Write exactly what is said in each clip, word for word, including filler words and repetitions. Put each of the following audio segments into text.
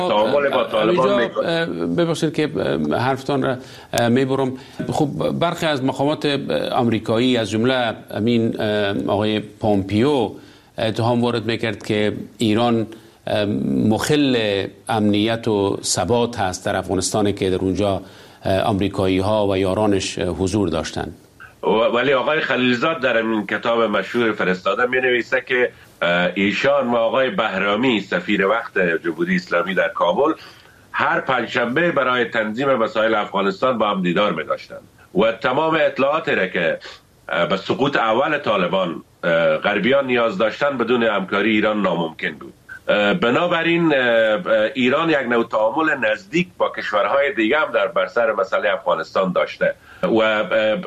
تعامل با طالبان میکنه. ببخشید که حرفتان را میبرم. خب برخی از مقامات آمریکایی از جمله امین آقای پومپیو اتهام وارد میکرد که ایران مخل امنیت و ثبات هست در افغانستان که در اونجا آمریکایی ها و یارانش حضور داشتند. ولی آقای خلیلزاد در این کتاب مشهور فرستاده می نویسه که ایشان و آقای بهرامی سفیر وقت جمهوری اسلامی در کابل هر پنجشنبه برای تنظیم مسائل افغانستان با هم دیدار می داشتند و تمام اطلاعاتی را که به سقوط اول طالبان غربیان نیاز داشتن بدون همکاری ایران ناممکن بود. بنابراین ایران یک نوع تعامل نزدیک با کشورهای دیگه هم در بر سر مسئله افغانستان داشته و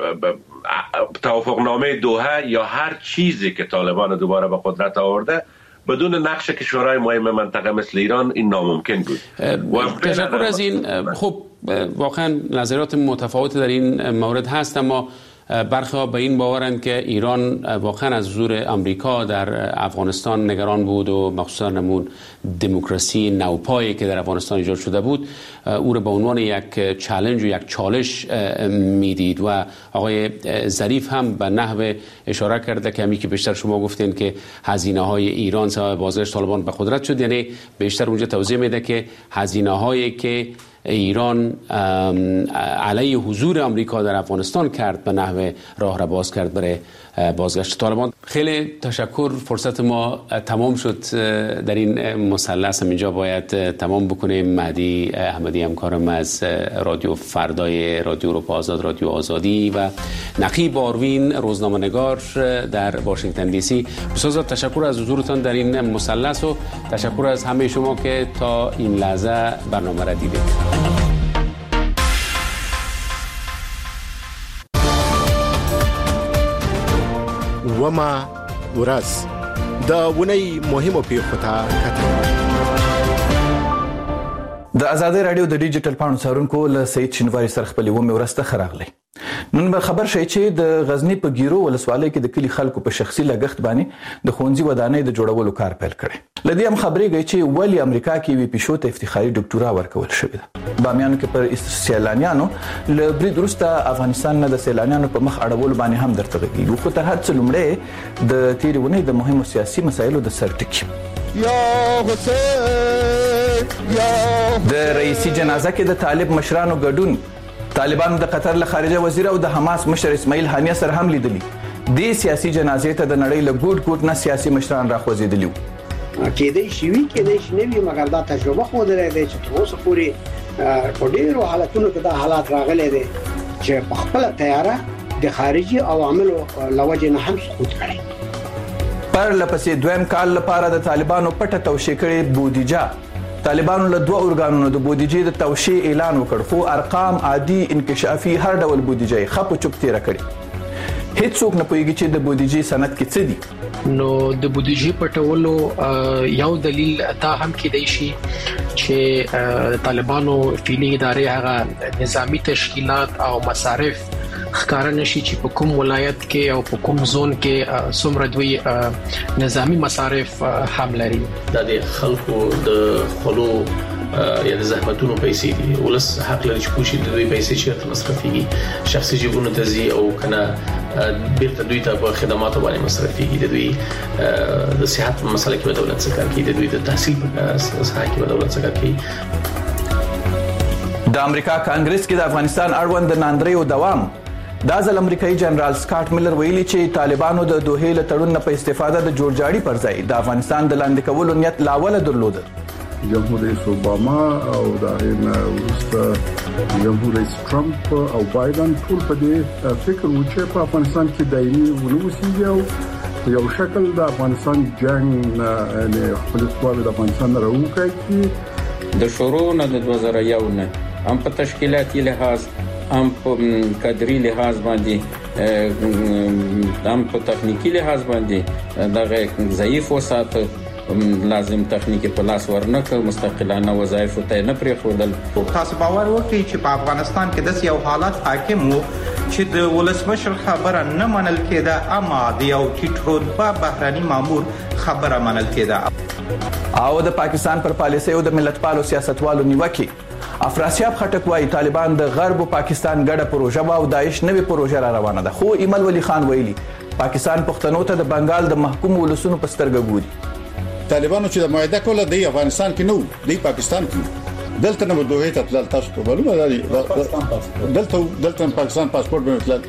توافقنامه دوحه یا هر چیزی که طالبان دوباره به قدرت آورده بدون نقش کشورهای مهم منطقه مثل ایران این ناممکن بود. تشکر از این. خب واقعا نظرات متفاوت در این مورد هست، اما برخی ها به این باورند که ایران واقعا از حضور آمریکا در افغانستان نگران بود و مخصوصا نمون دموکراسی نوپایی که در افغانستان ایجاد شده بود او را به عنوان یک چالش و یک چالش میدید و آقای ظریف هم به نحو اشاره کرده که همی که بیشتر شما گفتین که هزینه های ایران سبب بازگشت طالبان به قدرت شد، یعنی بیشتر اونجا توضیح میده که هزینه هایی که ایران علیه حضور آمریکا در افغانستان کرد به نحو راه را باز کرد برای بازگشت طالبان. خیلی تشکر. فرصت ما تمام شد در این مثلث، اینجا باید تمام بکنیم. مهدی احمدی همکارم از رادیو فردای رادیو اروپا آزاد، رادیو آزادی و نقیب آروین روزنامه‌نگار در واشنگتن دی سی. بسیار تشکر از حضورتان در این مثلث و تشکر از همه شما که تا این لحظه برنامه را دیدید. وما ورځ د ونی مهمو پیښو ته کتل. د آزادۍ رادیو د ډیجیټل پاڼو څارونکو له سید شینواری سره خپلې ومې ورځ ته ښه راغلی. نن به خبر شئ چې د غزنی په ګیرو ولسوالۍ کې د کلي خلکو په شخصي لګښت باندې د ښوونځي ودانۍ د جوړولو کار پیل کړی. له دې هم خبرېږي چې ولې امریکا کې یوې پیشو ته افتخاري ډاکټورا ورکول شوې ده. بامیانو کې پر سیلانیانو له برید وروسته افغانستان نه د سیلانیانو په مخ اړولو باندې هم درته غږیږو، خو تر هر څه لومړی د تېرې اونۍ د مهمو سیاسي مسایلو د سر ټکي. د رئیسي جنازه کې د طالب مشرانو ګډون، طالبانو د قطر له خارجه وزیر او د حماس مشر اسماعیل هانیه سره هم لیدلی. دې سیاسي جنازې ته د نړۍ له ګوټ ګوټ نه سیاسي مشران راخوځېدلي وو. کېدای شي وي کېدای شي نه وي، مګر دا تجربه ښودلې ده چې تر اوسه پورې په ډېرو حالتونو کې دا حالات راغلي دي چې په خپله تیاره د خارجي عواملو له وجې نه هم سقوط کړی. پرله پسې دویم کال لپاره د طالبانو پټه توشیح کړې بودیجه. طالبانو له دوه ارګانونو د بودیجې د توشیح اعلان وکړ، خو ارقام عادي انکشافي هر ډول بودیجه یې ښه په چوپ تېره کړې. هیڅوک نه پوهیږي چې د بودیجې سند کې څه دي. نو د بودیجې پټولو یو دلیل دا هم کېدای شي چې طالبانو فعلي ادارې هغه نظامی تشکیلات او مصارف ښکارا نشي چې په کوم ولایت کې او په کوم زون کې څومره دوی نظامی مصارف هم لري. د خلکو د خلو یا د زحمتونو پیسې دي، ولس حق لري چې کوشي د دوی پیسې چیرته مصرفيږي، شخصي جیبونو ته ځي او کنه بیرته دوی ته په خدماتو باندې مصرفيږي. د دوی د صحت مسله کې دولت څخه کوي، د دوی د تحصیل په ساحه کې دولت څخه کوي. د امریکا کانګرس کې د افغانستان اړوند د ناندریو دوام. دا ځل امریکایي جنرال سکاټ ملر ویلي چې طالبانو د دوحې له تړون نه په استفاده د جوړجاړي پر ځای د افغانستان د لاندې کولو نیت لاوله درلوده. جمهور رئیس اوباما او د هغه وروسته جمهور رئیس ټرمپ او بایدن ټول په دې فکر و چې په افغانستان کې دایمي ونوسیږي او یو شکل د افغانستان جنگ نه خپل ټول د افغانستان راوکړي. د شروع نه د دوه زره یو نه هم په تشکیلاتي لحاظ، هم په کادري لحاظ باندې، هم په تخنیکی لحاظ باندې دغه ضعیف وساتو لازم تخنیکی په لاس ورنکړ، مستقلانه وظایف ته نه پرېښودل. تاسو باور وکړئ چې په افغانستان کې داسې یو حالت حاکم وو چې د ولسمشر خبره نه منل کېده، اما د یو ټیټ رتبه بهرني مامور خبره منل کېده. او د پاکستان پر پالیسۍ او د ملتپالو سیاستوالو نیوکه افراسیاب خټک وايي طالبان د غرب او پاکستان ګډه پروژه او داعش نوې پروژه را روانه ده. خو ایمل ولی خان ویلي پاکستان پښتنو ته د بنگال د محکوم ولسونو په سترګه ګوري. طالبانو چې د معاهده کوله د افغانستان کې نو د پاکستان کې دلته نو دوه ته تل تاسو ته معلومه ده دلته دلته پاکستان پاسپورت به تل.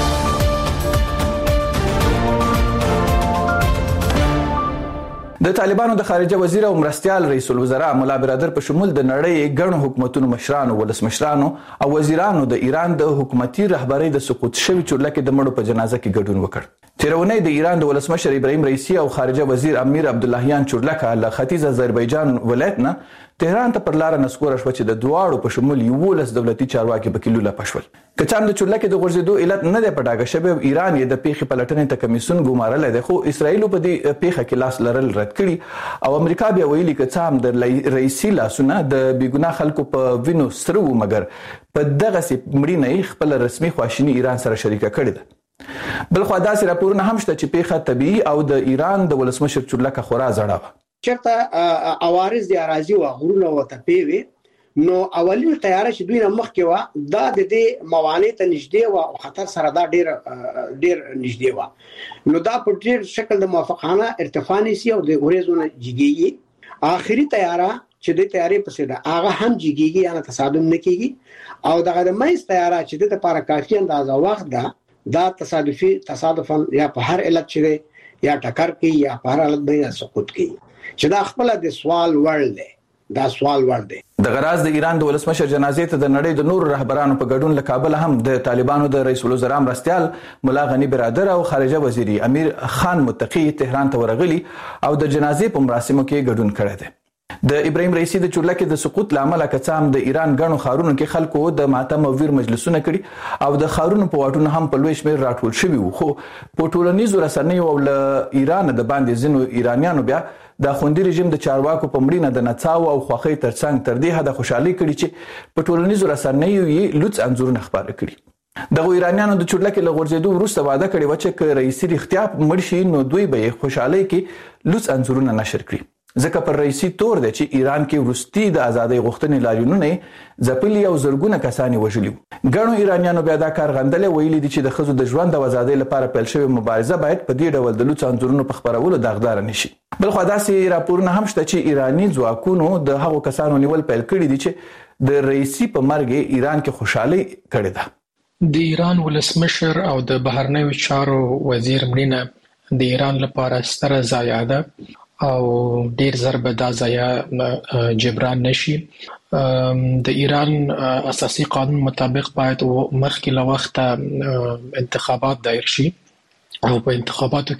د طالبانو د خارجه وزیر او مرستيال رئیس الوزرا مولا برادر په شمول د نړۍ ګڼو حکومتونو مشرانو، ولسمشرانو او وزیرانو د ایران د حکومتي رهبری د سقوط شوی چورلکه د مړو په جنازه کې ګډون وکړ. تیرونی د ایران د ولسمشر ابراهیم رئیسی او خارجه وزیر امیر عبداللهیان چورلکه له ختیځ آذربایجان ولایت نه تهران ته پر لار نسکور شو چې د دواړو په شمول یو لس دولتي چارواکي په کلو لا پښول. کچان د چورلکه د غورځېدو علت نه دی پټاګه شوی، ایران یې د پیښې پلټنې ته کمیسون ګمارل دی، خو اسرائیل په دې پیښه کې لاس لرل رد کړي او امریکا بیا ویلي چې څام د رئیسی لاسونه د بیګنا خلکو په وینو سره و، مګر په دغه سي مړی نه خپل رسمي خواشینی ایران سره شریکه کړې ده. بل خو داسې راپورونه هم شته چې پیښه طبيعي او د ایران د ولسمشر چورلکه خورا زړه و. چرته عوارض دی راځي او غرونه وته پیوي، نو اولین تیار چې دوی نه مخکې و دا د دې موانع ته نږدې و او خطر سره دا ډیر ډیر نږدې و، نو دا په ډیر شکل د موافقانه ارتفاع نسی او د اوریزونه جګیږي. اخري تیاره چې د تیارې پسې ده هغه هم جګیږي، یعنی تصادم نه کیږي، او دغه د مېز تیاره چې د لپاره کافي اندازه وخت ده دا تصادفي تصادفا یا په هر علت چې یا ټکر کوي یا په هر حالت باندې سقوط کوي، چې دا خپل د سوال وړ دی. دا سوال ور دی. د غراز د ایران د ولسمشر جنازې ته د نړۍ د نور رهبرانو په ګډون له کابل هم د طالبانو د رئیس الوزرا مرستيال مولا غنی برادر او خارجه وزیر امیر خان متقی تهران ته ورغلي او د جنازې په مراسمو کې ګډون کړی دی. د ابراهیم رئیسی د چورلکه د سقوط لامل کڅام د ایران غنو خارونو کې خلکو د ماتم او ویر مجلسونه کړي او د خارونو په واټونو هم په لوی شمیر راټول شوی وو، خو په ټولنیزو رسنیو او ل ایران د باندې زینو ایرانیانو بیا د خوندي رژیم د چارواکو په مړینه د نڅاو او خوخي ترڅنګ تر دې حد خوشحالي کړي چې په ټولنیزو رسنیو یې لوڅ انزورونه خبره کړي. دغه ایرانیانو د چورلکه له غورځېدو وروسته وعده کړې و چې رئیسی اختیار مرشي نو دوی به خوشحالي کې لوڅ انزورونه نشر کړي، ځکه پر رئیسی تور دی چې ایران کې وروستي د ازادۍ غوښتنې لاریونونه ځپلي او زرګونه کسان وژلي. ګڼو ایرانیانو بیا دا کار غندلې، ویلي دي چې د ښځو د ژوند او ازادۍ لپاره پیل شوې مبارزه باید په دې ډول د لوڅ انځورونو په خپرولو داغدار نشي. بل خو داسې راپورونه هم شته چې ایرانی ځواکونو د هغو کسانو نیول پیل کړي دي چې د رئیسی په مرګ ایران کې خوشحالي کړې ده. د ایران ولسمشر او د بهرنیو چارو وزیر مړینه د ایران لپاره ستره ضایعه ده او ډیر ضرب دا ضایع جبران نشي. د ایران اساسي قانون مطابق باید مخکې له وخته انتخابات دایر شي او په انتخاباتو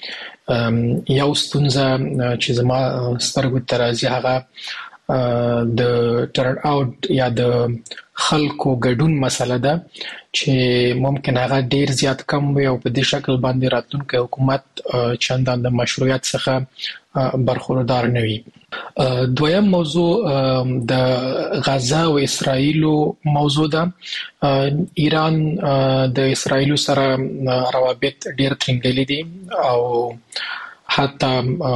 کې یو ستونزه چې زما سترګو ته راځي هغه د ټرن اوټ یا د خلکو ګډون مسله ده چې ممکن هغه ډیر زیات کم وي او په دې شکل باندې راتلونکي حکومت چندان د مشروعیت څخه برخوردار نه وي. دویم موضوع د غزه او اسرائیل موضوع ده. ایران د اسرائیل سره روابط ډیر ترنګلي دي او حتی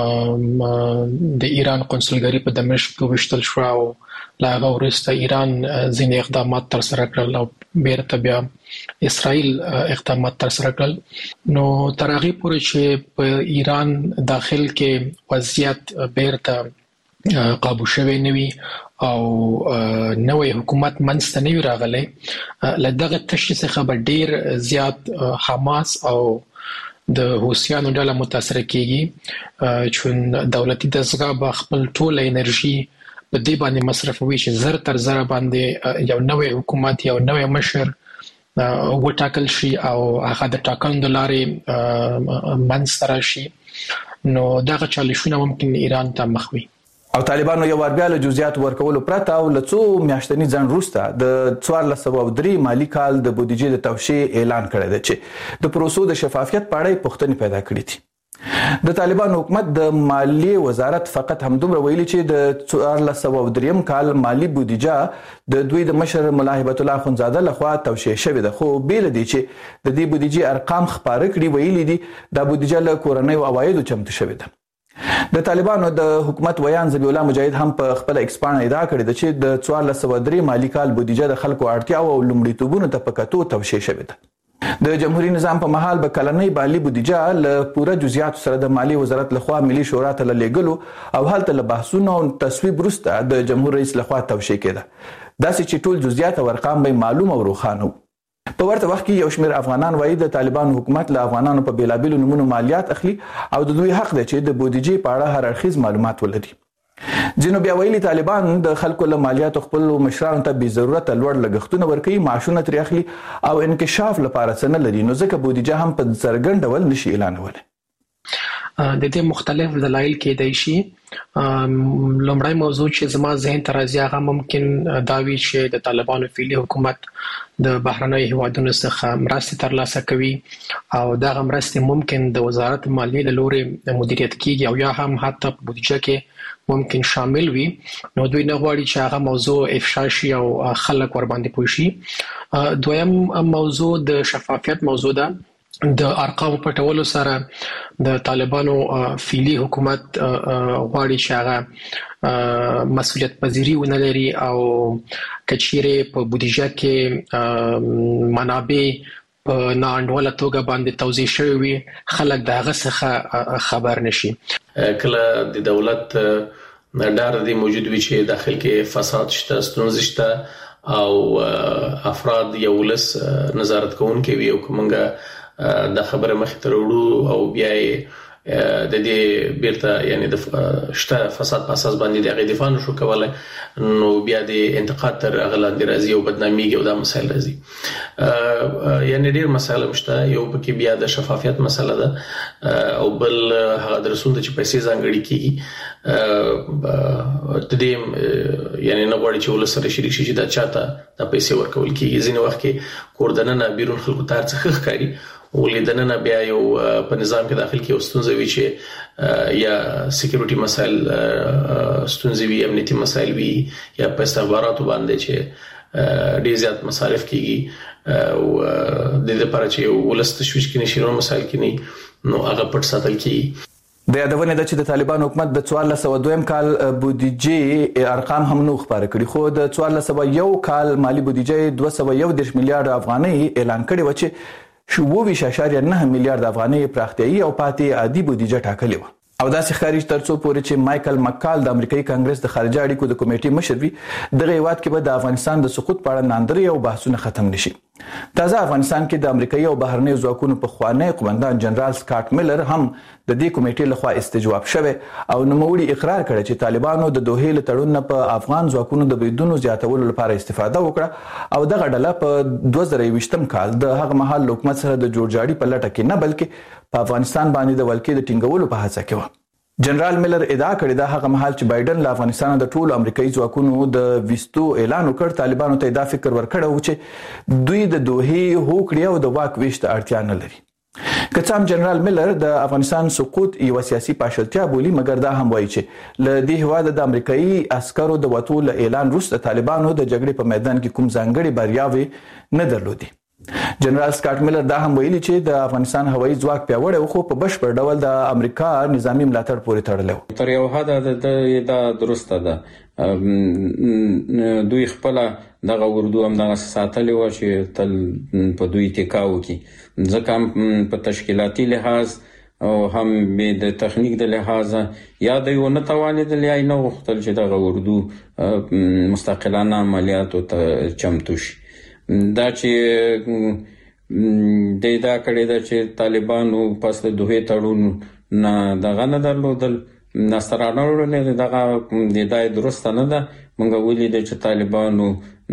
د ایران قونسلګری په دمشق کې وشتل شو او لا غوړسته ایران ځینې اقدامات تر سره کړل او بیرته بیا اسرائیل اقدامات تر سره کړل. نو تر هغه پورې چې په ایران داخل کې وضعیت بیرته قابو شوی نه وي او نوې حکومت منځته نه وي راغلی، لدغه تشخیص څخه به ډیر زیات حماس او د حوثیانو ډله متاثر کیږي، چې دولتي دستګاه به خپل ټول انرژي په دې باندې مصرفوي چې زر تر زر باندې یو نوې حکومت یو نوې مشر وټاکل شي او هغه د ټاکنو لارې منځته راشي. نو دغه چالشونه ممکن ایران ته مخ وي. او طالبانو یو ور بیا له جزئیات ورکولو پرته او لڅو میاشتنی ځان روسته د څوارلس سوه او درې مالی کال د بودیجې د توشیح اعلان کړی دی چې د پروسو د شفافیت په اړه پوښتنې پیدا کړې دي. د طالبان حکومت د مالیې وزارت فقط همدومره ویلي چې د څوارلس سوه دریم کال مالی بودیجه د دوی د مشر ملا هبت الله اخونزاده لخوا توشیح شوې ده، خو بیل دي چې د دې بودیجې ارقام خپاره کړي. ویلي دي دا بودیجه له کورنیو عوایدو چمتو شوې ده. د طالبانو د حکومت ویان ذبیح الله مجاهد هم په خپل ایکسپانه ادعا کړې ده چې د څوارلس سوه درې مالی کال بودیجه د خلکو اړتیاو او لومړیتوبونو ته په کتو توشیح شوې ده. د جمهوریت نظام په محل به کلنۍ مالی بودیجه له پوره جزئیات سره د مالی وزارت لخوا ملي شورا ته لېږلو او هلته له بحثونو او تصویب وروسته د جمهور رئیس لخوا توشیح کېده، داسې چې ټول جزئیات او ارقام به معلوم او روښانه وو. په ورته وخت کې یو شمېر افغانان وایي د طالبانو حکومت له افغانانو په بیلابیلو نومونو مالیات اخلي او د دوی حق دی چې د بودیجې په اړه هر اړخیز معلومات ولري. ځینو بیا ویلي طالبان د خلکو له مالیاتو خپل مشرانو ته بې ضرورته لوړ لګښتونه ورکوي، معاشونه ترې اخلي او انکشاف لپاره څه نه لري، نو ځکه بودیجه هم په څرګند ډول نشي اعلانولی. د دې مختلف دلایل کېدای شي. لومړی موضوع چې زما ذهن ته راځي هغه ممکن دا وي چې د طالبانو فعلي حکومت د بهرنیو هیوادونو څخه مرستې ترلاسه کوي او دغه مرستې ممکن د وزارت مالیې له لوري مدیریت کیږي او یا هم حتی په بودیجه کې ممکن شامل وي، نو دوی نه غواړي چې هغه موضوع افشا شي او خلک ورباندې پوه شي. دویم موضوع د شفافیت موضوع ده. د ارقامو پټولو سره د طالبانو فعلي حکومت غواړي چې هغه مسؤلیت پذیری ونه لري او کچېرې په بودیجه کې منابع په ناانډوله توګه باندې توزیع شوی وي، خلک د هغه څخه خبر نشي. کله د دولت ډار دی موجود وي چې داخل کې فساد شته، ستونزې شته او افراد یو لس نظارت کوونکي وي او کومنګه د خبره مخې ته وروړو او بیا د دې بیرته یعنی د شته فساد په اساس باندې د هغې دفاع نشو کولی، نو بیا د انتقاد تر هغه لاندې راځي او بدنامېږي او دا مسایل راځي. یعنی ډېر مسایل شته، یو پکې بیا د شفافیت مسله ده او بل هغه د رسول چې پیسې ځانګړي کېږي د دې یعنی نه غواړي چې ولس سره شریک شي چې دا چاته دا پیسې ورکول کېږي. ځینې وخت کې کور دننه بیرون خلکو ته هر څه ښکاري ولیدنه بیا یو په نظام کې داخل کې یو ستونزه وي چې یا سکیورټي مسایل ستونزې وي، امنیتي مسایل وي، یا په استخباراتو باندې چې ډېر زیات مصارف کېږي او د دې لپاره چې ولس تشویش کې نشي نور مسایل کې نه نو هغه پټ ساتل کېږي. د یادونه ده چې د طالبان حکومت د څوارلس سوه دویم کال بودیجې ارقام هم نو خپاره کړي، خو د څوارلس سوه یو کال مالی بودیجې دوه سوه یو دېرش میلیارډ افغانۍ اعلان کړې وه چې اووه اشاریه نه میلیارډ افغانۍ پراختیایي او پاتې عادي بودیجه ټاکلې وه. او داسې ښکاري چې تر څو پورې چې مایکل مکال د امریکایي کانګرس د خارجه اړیکو د کمیټې مشر وي، دغه هیواد کې به د افغانستان د سقوط په اړه ناندرۍ او بحثونه ختم نشي. تازه افغانستان کې د امریکایي او بهرنیو ځواکونو پخوانی قومندان جنرال سکاټ میلر هم د دې کمیټې لخوا استجواب شوی او نوموړي اقرار کړی چې طالبانو د دوحې له تړون نه په افغان ځواکونو د بریدونو زیاتولو لپاره استفاده وکړه او دغه ډله په دوه زره یویشتم کال د هغه مهال حکومت سره د جوړجاړي په لټه کې نه بلکې په افغانستان باندې د ولکې د ټینګولو په هڅه کې و. جنرال میلر ادعا کړې ده هغه مهال چې بایدن له افغانستان د ټولو امریکایي ځواکونو د ویستو اعلان وکړ، طالبانو ته دا فکر ورکړی و چې دوی د دوحې هوکړې او د واک ویش ته اړتیا نه لري. که څه هم جنرال میلر د افغانستان سقوط یو سیاسي پاشلتیا بولي، مګر دا هم وایي چې له دې هېواده د امریکایي عسکرو د وتو له اعلان وروسته طالبانو د جګړې په میدان کې کوم ځانګړي بریاوې نه درلودې. جنرال سکاټ میلر دا هم ویلي چې د افغانستان هوایي ځواک پیاوړی و خو په بشپړ ډول د امریکا نظامی ملاتړ پورې تړلی و. تر یو حده دا درسته ده، دوی خپل دغه اردو هم دغه ساتلې و چې تل په دوی ټیکا وکړي، ځکه په تشکیلاتي لحاظ او هم د تخنیک د لحاظ یا دوی ونه توانېدل یا نه غوښتل چې دغه اردو مستقلانه عملیاتو ته چمتو شي. دا چې د دا کړي دا چې طالبانو پس د دوحې تړون نه دغه نه درلودل نسترانه ورونه دغه د دای درسته نه ده. موږ ولیدل چې طالبانو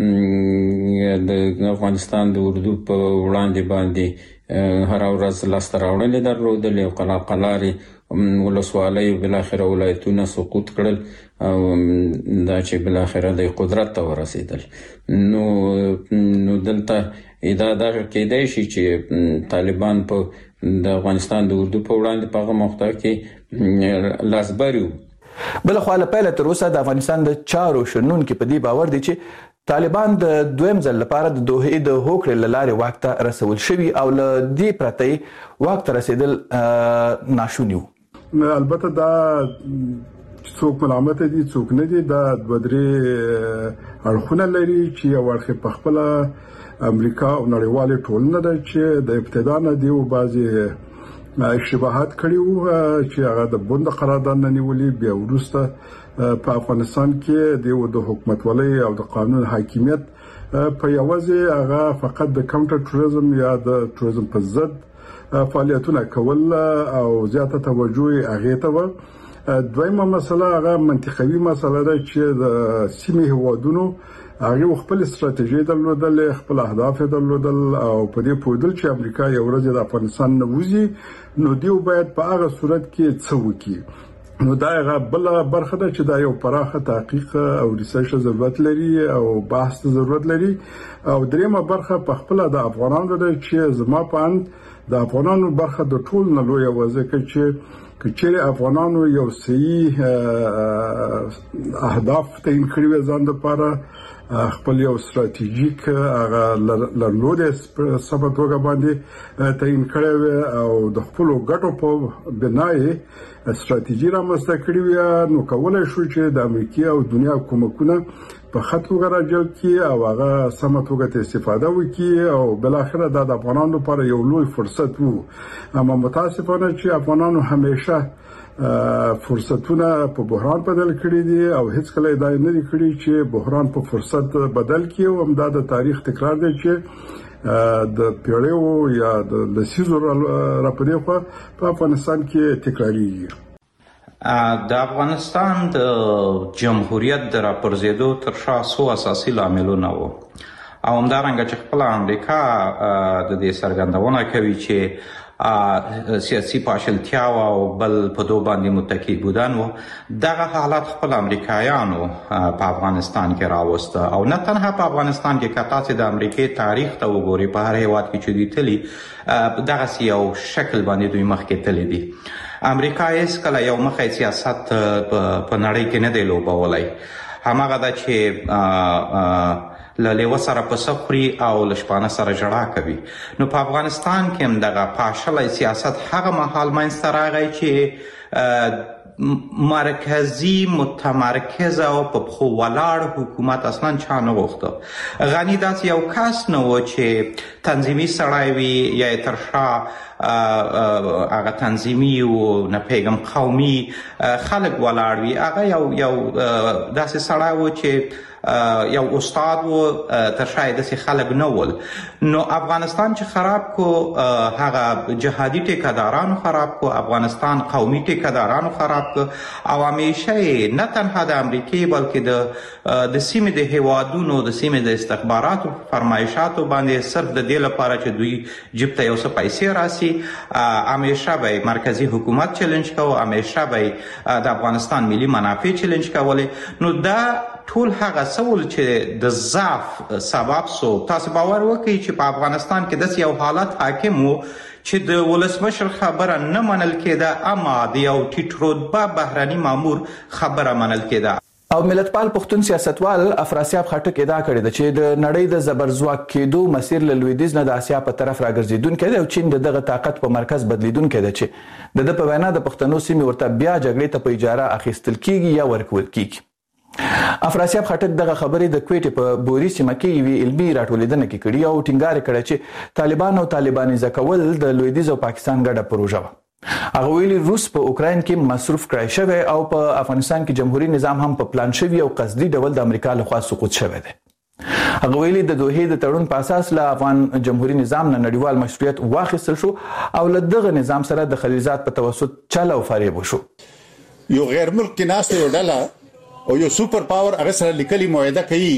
د افغانستان د اردو په وړاندې باندې هر ورځ لاسته راوړنې درلودل او قلا قلاري ولسوالۍ بالاخره ولایتونه سقوط کړل او دا چې بالاخره د قدرت ته ورسېدل. نو نو دلته دا دا کېدای شي چې طالبان په د افغانستان د اردو په وړاندې په هغه مقطع کې لاسبري. بل خو له پیله تر اوسه د افغانستان د چارو شنونکو په دې باور دي چې طالبان د دویم ځل لپاره د دوحې د هوکړې له لارې واک ته رسول شوي او له دې پرته واک ته رسیدل ناشوني وو. البته دا څوک ملامت دي څوک نه دي، دا دوه درې اړخونه لري چې یو اړخ په خپل امریکا او نړیوالې ټولنه ده چې د ابتدا نه دی او بعضي اشتباهات کړي وو چې هغه د بوند قرارداد نه نیولې، بیا ورسته په افغانستان کې د حکومت ولې او د قانون حاکمیت په یوازې هغه فقط د کاونټر ټوریزم یا د ټوریزم په ضد فعالیتونه کول او زیاته توجه هغه ته و. دویمه مسله هغه منطقوي مسله ده چې د سیمې هوادونو هغه خپل استراتیژي درلودل، خپل اهداف درلودل او په دې پوهیدل چې امریکا یو ورځ د افغانستان نه وځي نو دیو باید په هغه صورت کې څه وکړي. نو دا هغه بل برخه ده چې دا یو پراخه تحقیق او ریسرچ ضرورت لري او بحث ضرورت لري. او دریمه برخه په خپل د افغانانو ده چې زما په اند د افغانانو برخه د ټول نه لوی وځي چې کچېره افغانانو یو صحیح اهداف تعین کړی ځان لپاره خپل یو استراتیژیک هغه لرلوده سبب توګه باندې تعین کړی او د خپل ګټو په بنای استراتیژي رامنځته کړی نو کولای شو چې د امریکا او دنیا کومکونه په خطو راجل کی او هغه سمتوګه استفاده وکي او بل اخر د افغانانو لپاره یو لوی فرصت وو. اما متاسفانه چې افغانانو همیشه فرصتونه په بحران بدل کړي دي او هیڅ کله دا نه دي کړي چې بحران په فرصت بدل کړي او هم د تاریخ تکرار دی چې د پیړیو یا د لسیزو راپدې خو په افغانستان کې تکراریږي. د افغانستان د جمهوریت د راپرزیدو تر شا څو اساسي لاملونه وو او همدارنګه چې خپل امریکا د دې څرګندونه کوي چې سیاسي پاشلتیا او بل په دوه باندې متکی بودن وو. دغه حالات خپل امریکایانو په افغانستان کې راوسته او نه تنها په افغانستان کې کتا چې د امریکای تاریخ ته وګوري په هر هیواد کې چې دوی تلي دغه یو شکل باندې دوی مخکې تللی دي. امریکا هیڅ کله یو مخی سیاست په نړۍ کې نه دی لوبولی، هماغه ده چې له لیوه سره پسه خوري او له شپانه سره ژړا کوي. نو په افغانستان کې هم دغه پاشلی سیاست هغه مهال منځته راغی چې مرکزی متمرکز او په پښو ولاړ حکومت اصلا چا نه غوښته. غني داسې یو کس نه و چې تنظیمي سړی وي یا تر شا هغه تنظیمي او نه پیغام قومي خلک ولاړ وي. هغه یو یو داسې سړی و چې یو استاد و تر شاید داسې خلک نه ول. نو افغانستان چې خراب کو هغه جهادي ټیکادارانو خراب کو، افغانستان قومي ټیکادارانو خراب کو او همیشه نه تنها د امریکای بلکې د د سیمې د هیوادونو د سیمې د استخباراتو فرمایشاتو باندې صرف د دې لپاره چې دوی جیب ته یو څه پیسې راسي همیشه به مرکزی حکومت چیلنج کوي، همیشه به د افغانستان ملي منافع چیلنج کولې. نو دا ټول هغه سوال چې د ضعف سبب سو. تاسو باور وکړئ چې په افغانستان کې داسې یو حالت حاکم وو چې د ولسمشر خبره نه منل کېده اما د یو ټیټ رتبه بهرني مامور خبره منل کېده. او ملتپال پښتون سیاستوال افراسیاب خټک ادعا کړې ده چې د نړۍ د زبرځواک کېدو مسیر له لویدیځ نه د اسیا په طرف راګرځېدونکی دی او چین دغه طاقت په مرکز بدلیدونکی دی چې د ده په وینا د پښتنو سیمې ورته بیا جګړې ته په اجاره اخیستل کیږي یا ورکول کیږي. افراسیاب خټک دغه خبرې د کویټې په بوري سیمه کې یوې علمي راټولېدنه کې کړي او ټینګار کړی چې طالبان او طالبانیزه کول د لویدیځ او پاکستان ګډه پروژه وه. هغه ویلي روس په اوکراین کې مصروف کړی شوی او په افغانستان کې جمهوریت نظام هم په پلان شوی او قصدي ډول د امریکا لخوا سقوط شوی دی. هغه ویلي د دوحې د تړون په اساس له افغان جمهوریت نظام نه نړیوال مشروعیت واخیستل شو او له دغه نظام سره د خلیلزاد په توسط چل او فریب وشو. یو غیر ملک کې ناست یو ډله او یو سوپر پاور هغه سره لیکلي معاهده کوي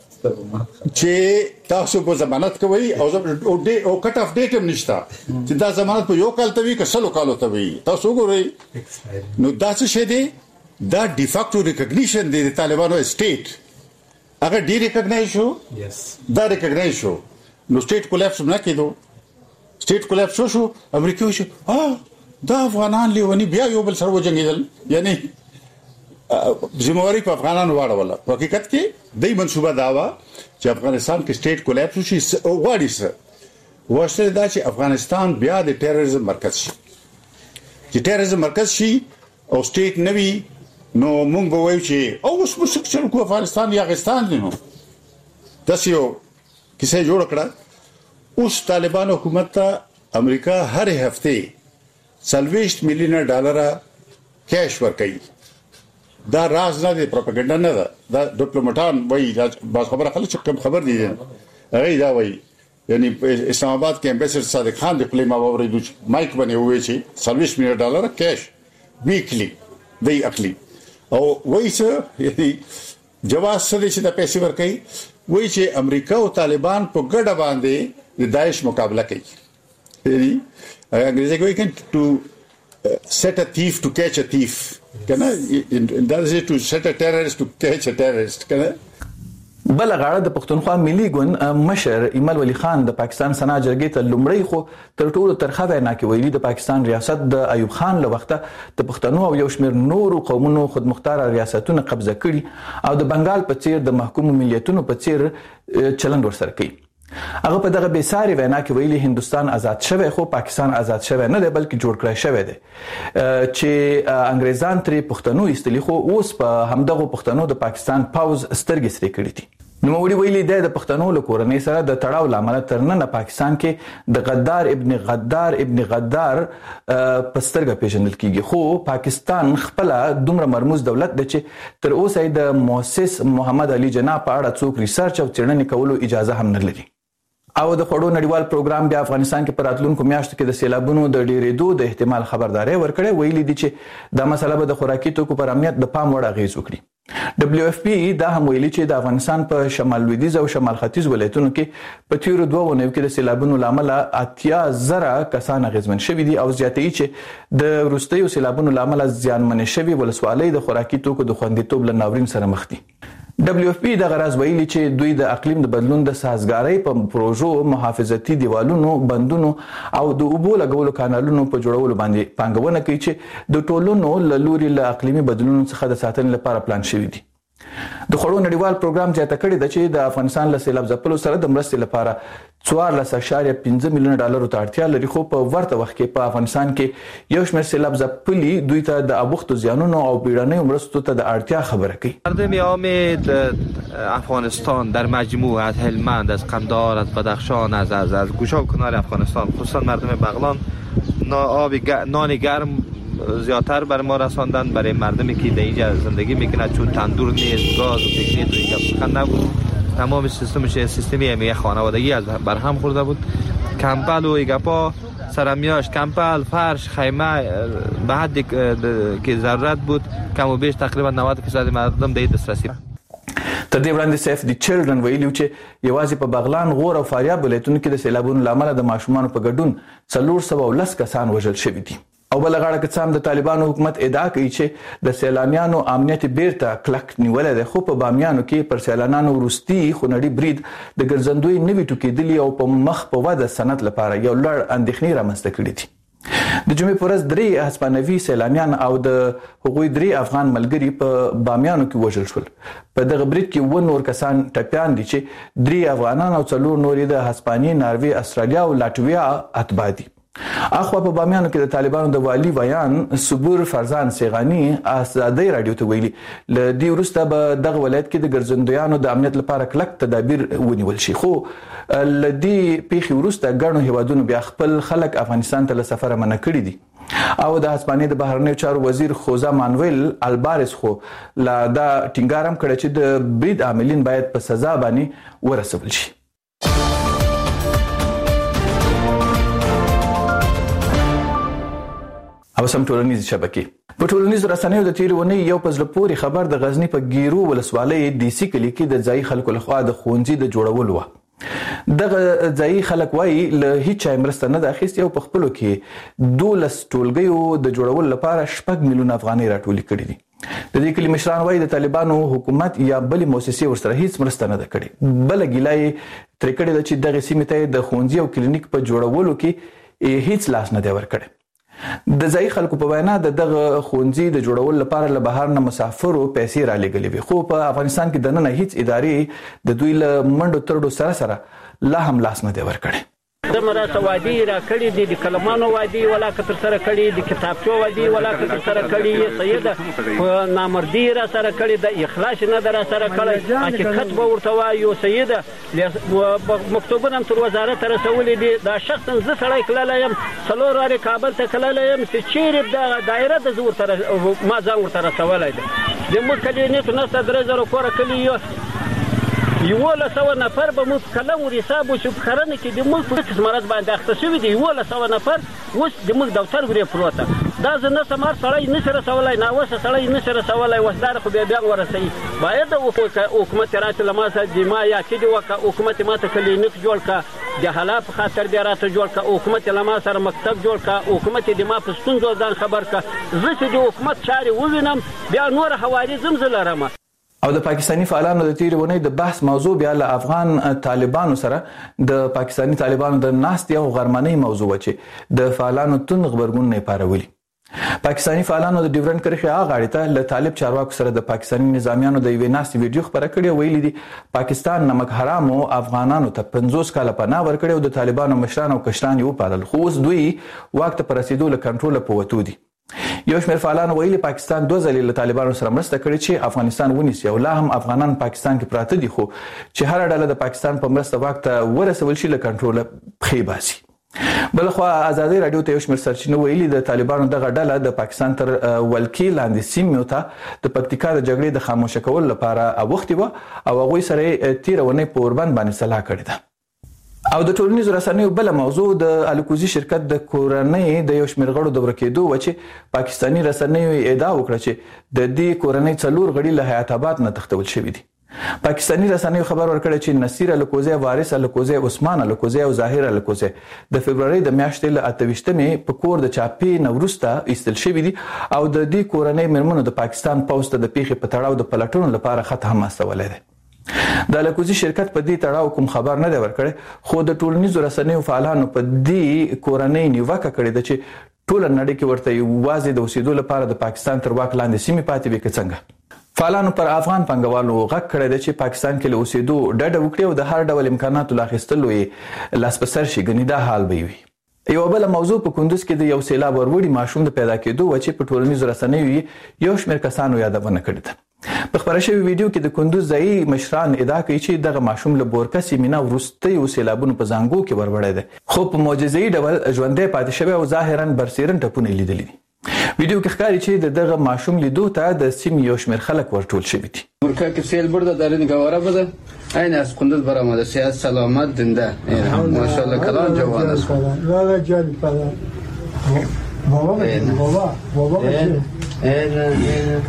چې تاسو په ضمانت کوي او او کټ اف ډیټ هم نشته چې دا ضمانت په یو کال ته وي که سلو کالو ته وي. تاسو وګورئ نو دا څه شي دی، دا ډی فاکټو ریکګنیشن دی د طالبانو سټیټ هغه ډی ریکګنایز شو، دا ریکګنایز شو نو سټیټ کولیپس نه کېدو. سټیټ کولاپس شو امریکا شو ها دا افغانان لیونی بیا یو بل سره وجنګیدل یعنی ذمہواری په افغانانو واړوله په حقیقت کې دای منصوبه داوا چې افغانستان کې سټیټ کولاپس شي او واړی سره واشته دا چې افغانستان بیا د ټیرریزم مرکز شي چې ټیرریزم مرکز شي او سټیټ نوي نو مونږ به وایو چې او اوس موږ څنګه کو افغانستان یا افغانستان دی نو تاسو یو کیسه جوړ کړه اوس طالبان حکومت ته امریکا هر هفته سلويشت میلیون ډالر کیش ورکړي دا راز نه دی پروپاګاندا نه ده دا ډیپلوماټان وایي دا باز خبره خلک کم خبر دي هغه دا وایي یعنی اسلام آباد کې امبیسډر صادق خان د خپل ماوري د مایک باندې وایي چې سلويشت میلیون ډالر کیش ویکلی دی اخلي او وایي چې یعنی جواز سره چې د پیسې ورکړي وایي چې امریکا او طالبان په ګډه باندې د داعش مقابله کوي یعنی انګریزي کوي چې to set a thief to catch a thief کنه دا چې to set a terrorist to catch a terrorist کنه بل غاړه د پښتونخوا ملي ګوند مشر ایمل ولی خان د پاکستان سنا جرګې ته لومړی خو تر ټولو ترخه وینا کې ویلي د پاکستان ریاست د ایوب خان له وخته د پښتنو او یو شمېر نورو قومونو خودمختار ریاستونه قبضه کړي او د بنگال په څیر د محکوم ملیتونو په څیر چلند ورسره کوي. هغه په دغه بیساري وینا کې ویلي هندستان آزاد شوی خو پاکستان آزاد شوی نه دی بلکې جوړ کړی شوی دی چې انګریزان ترې پښتنو ایستلي خو اوس په همدغه پښتنو د پاکستان پاوز سترګې سرې کړې دي. نو وړي ویلي دی د پښتنو له کورنۍ سره د تړاو لامل تر نن پاکستان کې د غدار ابن غدار ابن غدار په سترګه پیژندل کیږي خو پاکستان خپل دومره مرموز دولت دی چې تر اوسه د مؤسس محمد علي جناح په اړه څوک ریسرچ او څېړنې کولو اجازه هم نه لري. او د خړو نړیوال پروګرام بیا افغانستان کې پر راتلونکو میاشتو کې د سیلابونو د ډېرېدو د احتمال خبرداري ورکړې ویلي دي چې دا مسله به د خوراکي توکو پر امنیت د پام وړ اغیز وکړي. دبليو اف پی دا هم ویلي چې د افغانستان په شمال لویدیځ او شمال ختیځ ولایتونو کې په تیرو دوه ونیو کې د سیلابونو لامل اتیا زره کسان اغیزمن شوي دي او زیاتې چې د وروستیو سیلابونو لامل زیانمن شوي ولسوالۍ د خوراکي توکو د خوندیتوب له ناورین سره مخ دي. دبليو اف پی د غراز ویلي چې دوی د اقلیم د بدلون د سازګارۍ په پروژو محافظتي دیوالونو بندونو او د اوبو لګولو کانالونو په جوړولو باندې پانګونه کوي چې د ټولنو له لوري له اقلیمي بدلونونو څخه د ساتنې لپاره پلان شوی دی. د خړو نړیوال پروګرام زیاته کړې ده چې د افغانستان له سیلاب ځپلو سره د مرستې لپاره څوارلس اعشاریه پنځه میلیونه ډالرو ته اړتیا لري خو په ورته وخت کې په افغانستان کې یو شمېر سیلاب ځپلي دوی ته د ابوختو زیانونو او بیړنیو مرستو ته د اړتیا خبره کوي. مردم عام افغانستان در مجموع از هلمند از قندهار از بدخشان از از از گوشه و کنار افغانستان خصوصا مردم بغلان آب نان گرم زیادتر برای ما رساندن برای مردمی که در اینجا زندگی میکنن چون تندور نیست گاز و تکنیک و اینجا سخن نبود تمام سیستمش سیستمی یک خانوادگی از برهم خورده بود. کمپل و ایگپا سرمیاش کمپل فرش خیمه به حدی که ضرورت بود کم و بیش تقریبا نود درصد مردم در دسترسی. تر دې وړاندې سیف دی چلډرن ویلي چې یوازې په بغلان غور او فاریاب ولایتونو کې د سیلابونو لامل د ماشومانو په ګډون څلور سوه او لس کسان وژل شوي دي. او بل غاړه کې څام د طالبانو حکومت ادعا کوي چې د سیلانیانو امنیت بیرته کلک نیولې ده خو په بامیانو کې پر سیلانیانو وروستي خونړي برید د ګرځندوی نوي ټوکېدلي او په مخ په وده سند لپاره یو لړ اندېښنې رامنځته کړې دي. د جمعې په ورځ درې هسپانوي سیلانیان او د هغوی درې افغان ملګري په بامیانو کې وژل شول. په دغه برید کې اووه نور کسان ټپیان دي چې درې افغانان او څلور نور د هسپانیې ناروې استرالیا او لاتویا اتباع دي. اخوا په بامیانو کې د طالبانو د والی ویان صبور فرزان سیغانی ازادي رادیو ته ویلي ل دې وروسته به دغه ولایت کې د ګرځندویانو د امنیت لپاره کلک تدابیر ونیول شي خو ل دې پیښې وروسته ګڼو هیوادونو بیا خپل خلک افغانستان ته له سفر منع کړي دي او د هسپانیې د بهرنیو چارو وزیر خوزا مانویل البارس خو لا دا ټینګار هم کړی چې د برید عاملین باید په سزا باندې ورسول شي. او سم ټولنیز شبکې په ټولنیز رسنیو د تیر ونی یو پزله پوری خبر د غزنی په ګیرو ولسوالۍ ډي سي کلی کې د ځای خلکو لخوا د خونځي د جوړولو و دغه ځای خلک وایي له هیڅ مرسته نه د اخیستي او په خپلو کې دولس ټولګیو د جوړولو لپاره شپږ میلیون افغانۍ راټولې کړې دي د دې کلی مشران وایي د طالبانو حکومت یا بل مؤسسې ورسره هیڅ مرسته نه کړې. بل ګیلای تر کړي د چې دغه سیمې ته د ښوونځي او کلینیک په جوړولو کې هیڅ لاس نه دی ورکړی. د ځای خلکو په وینا د دغه ښوونځي د جوړولو لپاره له بهر نه مسافرو پیسې را لېږلې وي، خو په افغانستان کې دننه هیڅ ادارې د دوی له منډو ترډو سره سره لا هم لاس نه دی ورکړی. د مراسته وادي را کړی دي، د کلمانو وادي ولا کتر سره کړی، د کتابچو وادي ولا کتر سره کړی، سیده نامردی را سره کړی، د اخلاص نه در سره کړی، حقیقت به ورته وایو سیده مکتوبونه تر وزارت رسولې دي. دا شخصا زه سړی کړلی یم، څلور وارې کابل ته کړلی یم چې چیرې د دایره د زه ورته ما ځان ورته رسولی دی. زموږ کلي نېټو نسته درې زره کوره کلي یو یولس سوه نفر به موږ کلم ور حساب وشو په کرنه کې د موږ په قسم مرض باندې اخته شوي دي. یولس سوه نفر اوس د موږ دفتر ورې پروته. دا زه نه سمار سړی نشي رسولی، ناوسه سړی نشي رسولی، وسدار خو بیا بیا ورسوي. باید د حکومت راته له ما سره د ما یا کډې وکړه، حکومت ماته کلینیک جوړ کړه، د حالات په خاطر بیا راته جوړ کړه، حکومت له ما سره مکتب جوړ کړه، حکومت د ما په ستونزو ځان خبر کړه. زه چې د حکومت چارې ووینم بیا نور حوالې زم زه لرم. او د پاکستانی فعالانو د تیرې ونې د بحث موضوع بیا له افغان طالبانو سره د پاکستانی طالبانو د ناستې او غرمنۍ موضوع و چې د فعالانو تند خبرګون نه پارولي. پاکستانی فعالانو د ډیورنډ کرښې هغه غاړې ته له طالب چارواکو سره د پاکستانی نظامیانو د یوې ناستې ویډیو خپره کړې او ویلي دي پاکستان نمک حرامو افغانانو ته پنځوس کاله پناه ورکړې او د طالبانو مشران او کشران یې وپالل، خو اوس دوی واک ته په رسېدو له کنټروله په وتو دي. یو شمېر فعالانو ویلي پاکستان دوه ځلې له طالبانو سره مرسته کړې چې افغانستان ونیسي او لا هم افغانان پاکستان کې پراته دي، خو چې هر ډله د پاکستان په مرسته واک ته ورسول شي له کنټروله پښې باسي. بلخوا ازادي رادیو ته یو شمېر سرچینو ویلي د طالبانو دغه ډله د پاکستان تر ولکې لاندې سیمو ته د پکتیکا د جګړې د خاموشه کولو لپاره اوښتې وه او هغوی سره یې تېره اونۍ په اوربند باندې سلا کړې ده. او د ټولنیزو رسنیو بله موضوع د الکوزي شرکت د کورنۍ د یو شمېر غړو د ورکېدو و چې پاکستاني رسنیو ادعا وکړه چې د دې کورنۍ څلور غړي له حیات آباد نه تښتول شوي دي. پاکستاني رسنیو خبر ورکړی چې نصیر الکوزی، وارث الکوزی، عثمان الکوزی او ظاهر الکوزی د فبرवरी د میاشتې له اته ویشتمې په کور د چاپې نه وروسته ایستل شوي دي او د دې کورنۍ مېرمنو د پاکستان پوځ ته د پیښې په تړاو د پلټنو لپاره خط هم استولی دی. د الکوزي شرکت په دې تړاو کوم خبر نه دی ورکړی، خو د ټولنیزو رسنیو فعالانو په دې کورنۍ نیوکه کړې ده چې ټوله نړۍ کې ورته یوازې د اوسېدو لپاره د پاکستان تر واک لاندې سیمې پاتې وي که څنګه. فعالانو پر افغان پانګوالو غږ کړی دی چې پاکستان کې له اوسېدو ډډه وکړي او د هر ډول امکاناتو له اخیستلو یې لاس په سر شي، ګنې دا حال به وي. یو بل موضوع په کندوز کې د یو سیلاب وروړي ماشوم د پیدا کېدو و چې په ټولنیزو رسنیو یو شمېر کسانو یادونه کړې ده. په خبره شوې ویډیو کې د کندوز ځایي مشران ادعا کوي چې دغه ماشوم له بورکه سیمې نه وروستیو سیلابونو په زانګو کې وروړی دی، خو په معجزه‌ایي ډول ژوندی پاتې شوی او ظاهرا برسېرن ټپونه یې لیدلي دي. ویډیو کې ښکاري چې د دغه ماشوم لیدو ته د سیمې یو شمېر خلک ورټول شوي دي. بورکه که سیل برده در این گواره بده این از کندوز برآمده، صحت سلامت زنده ماشاءالله کلان جوان است. والا جان پدر بابا بابا بابا این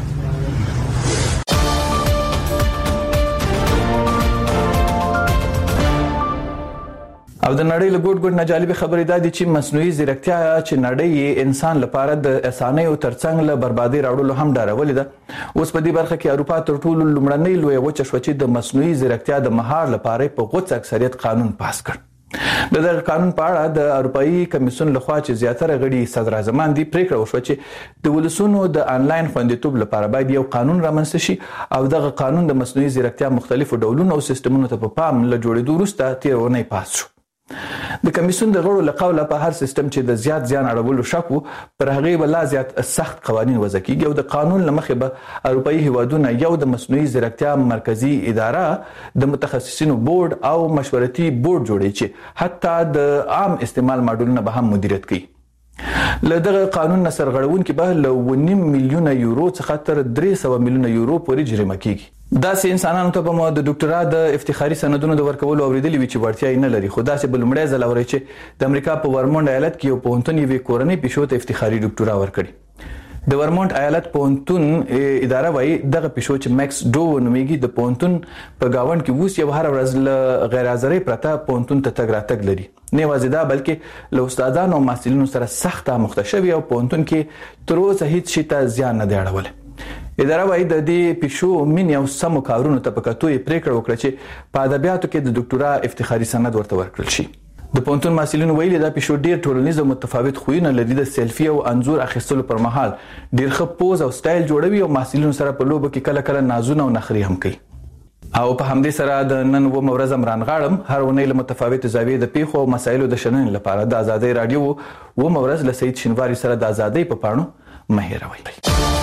او د نړۍ له ګوټ ګوټ نه جالبې خبرې دا دي چې مصنوعي ځیرکتیا چې نړۍ انسان لپاره د اسانیو ترڅنګ له بربادي راوړلو هم ډارولې ده. اوس په دې برخه کې اروپا تر ټولو لومړنۍ لویه وچه شوه چې د مصنوعي ځیرکتیا د مهار لپاره په غوڅ اکثریت قانون پاس کړ. د دغه قانون په اړه د اروپایي کمیسیون لخوا چې زیاتره غړي صدراعظمان دي پریکړه وشوه چې د ولسونو د انلاین خوندیتوب لپاره باید یو قانون رامنځته شي او دغه قانون د مصنوعي ځیرکتیا مختلفو ډولونو او سیستمونو ته په پام له جوړېدو وروسته تېره اونۍ پاس شو. د کمیسیون د غړو له قوله په هر سیستم چې د زیات زیان اړولو شک وو پر هغې به لا زیات سخت قوانین وضع کیږي او د قانون له مخې به اروپایي هیوادونه یو د مصنوعي ځیرکتیا مرکزي اداره د متخصصینو بورډ او مشورتي بورډ جوړوي چې حتی د عام استعمال ماډلونه به هم مدیریت کوي. له دغه قانون نه سرغړونکي به له اوه نیم میلیونه یورو څخه تر درې سوه میلیونه یورو پورې جریمه کیږي. داسې انسانانو ته به مو د ډاکټرا د افتخاري سندونو د ورکولو اورېدلي وي چې وړتیا یې نه لري، خو داسې به لومړی ځل اورئ چې د امریکا په ورمونډ ایالت کې یو پوهنتون یوې کورنۍ پیشو ته افتخاري ډاکټرا ورکړي. د ورمونټ ایالت پوهنتون اداره وایي دغه پیشو چې میکس ډو نومیږي د پوهنتون په گاوند کې اوس یو هر ورځ له غیر حاضرۍ پرته پوهنتون ته تګ راتګ لري. نه یوازې دا بلکې له استادانو او محصلینو سره سخت آموخته شوي او پوهنتون کې تر اوسه هیڅ شي ته زیان نه دی اړولی. اداره وايي د دې پښو مين او سمو کارونو ته په کتو یې پریکړه وکړه چې په ادبیاتو کې د ډاکټرا افتخاري سند ورته ورکړل شي. د پونتون محصلینو ویلي دا پښو ډیر ټولنیز او متفاوت خوونه لري. د سیلفي او انزور اخیستلو پر مهال ډیر ښه پوز او سټایل جوړوي او محصلینو سره په لوبو کې کله کله نازونه او نخري هم کوي. او په همدې سره د نن و مورز امران غاړم هر ونې له متفاوت زاویې د پیښو او مسایلو د شننې لپاره د آزادۍ رادیو و مورز له سید شینواری سره د آزادۍ په پاڼو مهیروي.